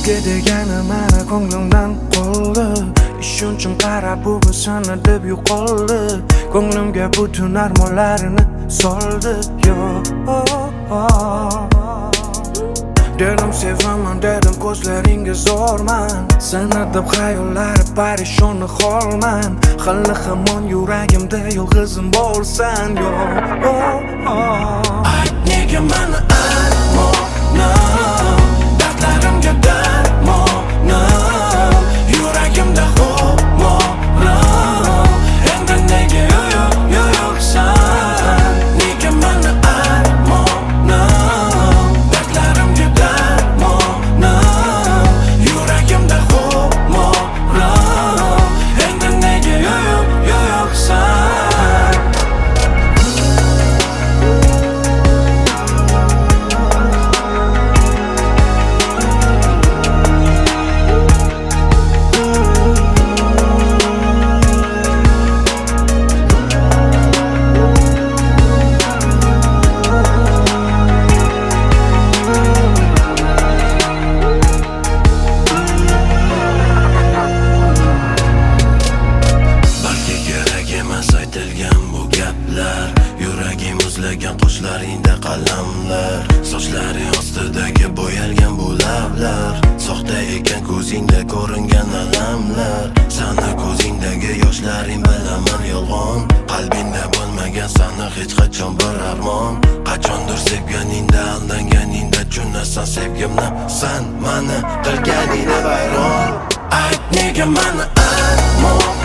Senga degani meni ko'nglimdan qoldi. Ishonchim qarab bugun sana deb yo'qoldi. Ko'nglimga butun armonlarini soldi. Yo dedim sevaman, dedim ko'zlaringga zo'rman. Sana deb xayollari parishon holman. Hali hamon yuragimda yolg'izim bo'lsan. Yo ayt nega meni armonim, dardlarimga darmonim, yuragimda xumorim. Endi nega yo'qsan? Nega meni armonim, dardlarimga darmonim, yuragimda xumorim. Endi nega yo'qsan? Qoshlaringda qalamlar, sochlaring ostidagi bo'yalgan bu lablar. Soxta ekan ko'zingda ko'ringan alamlar. Sani ko'zingdagi yoshlaring bilaman yolg'on. Qalbingda bo'lmagan sani hech qachon bir armon. Qachondir sevganingda, aldanganingda tushunasan sevgimni. San mani qilganingda vayron. Ayt nega meni armon